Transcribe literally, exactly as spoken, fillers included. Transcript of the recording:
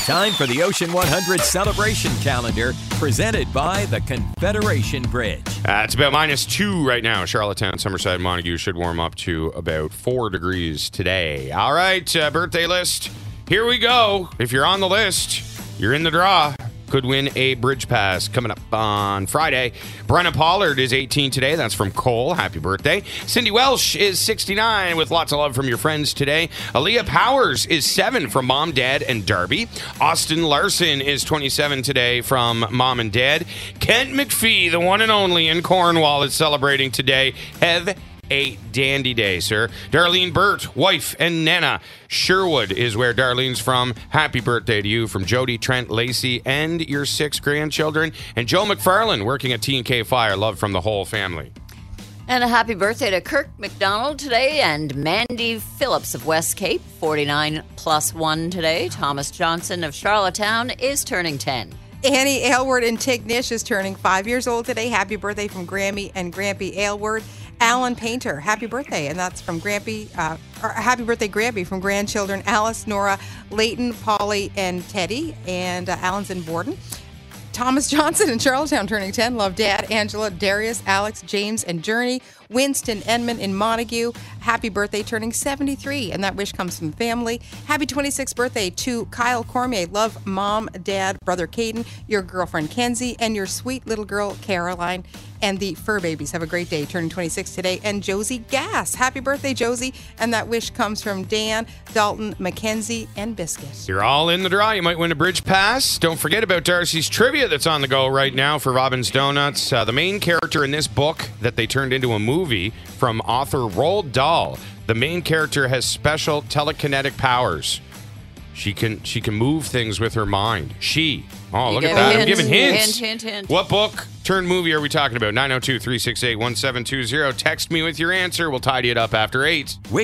Time for the Ocean one hundred celebration calendar presented by the Confederation Bridge. Uh, it's about minus two right now. Charlottetown, Summerside, Montague should warm up to about four degrees today. All right, uh, birthday list. Here we go. If you're on the list, you're in the draw. Could win a bridge pass coming up on Friday. Brenna Pollard is eighteen today. That's from Cole. Happy birthday. Cindy Welsh is sixty-nine with lots of love from your friends today. Aaliyah Powers is seven from Mom, Dad, and Darby. Austin Larson is twenty-seven today from Mom and Dad. Kent McPhee, the one and only in Cornwall, is celebrating today. Have a dandy day, sir. Darlene Burt, wife and Nana. Sherwood is where Darlene's from. Happy birthday to you from Jody, Trent, Lacey, and your six grandchildren. And Joe McFarland working at T and K Fire. Love from the whole family. And a happy birthday to Kirk McDonald today and Mandy Phillips of West Cape, forty-nine plus one today. Thomas Johnson of Charlottetown is turning ten. Annie Aylward in Tignish is turning five years old today. Happy birthday from Grammy and Grampy Aylward. Alan Painter, happy birthday, and that's from Grampy, uh, or happy birthday, Grampy, from grandchildren Alice, Nora, Leighton, Polly, and Teddy, and uh, Alan's in Borden. Thomas Johnson in Charlottetown turning ten. Love Dad, Angela, Darius, Alex, James, and Journey. Winston Edmund in Montague. Happy birthday, turning seventy-three, and that wish comes from family. Happy twenty-sixth birthday to Kyle Cormier. Love Mom, Dad, brother Caden, your girlfriend Kenzie, and your sweet little girl Caroline. And the fur babies have a great day, turning twenty-six today. And Josie Gass. Happy birthday, Josie. And that wish comes from Dan, Dalton, Mackenzie, and Biscuit. You're all in the draw. You might win a bridge pass. Don't forget about Darcy's trivia that's on the go right now for Robin's Donuts. Uh, the main character in this book that they turned into a movie from author Roald Dahl. The main character has special telekinetic powers. She can she can move things with her mind. She. Oh, You look at gave that. a I'm giving hint. hints. Hint, hint, hint. What book turned movie are we talking about? nine oh two, three six eight, one seven two zero. Text me with your answer. We'll tidy it up after eight.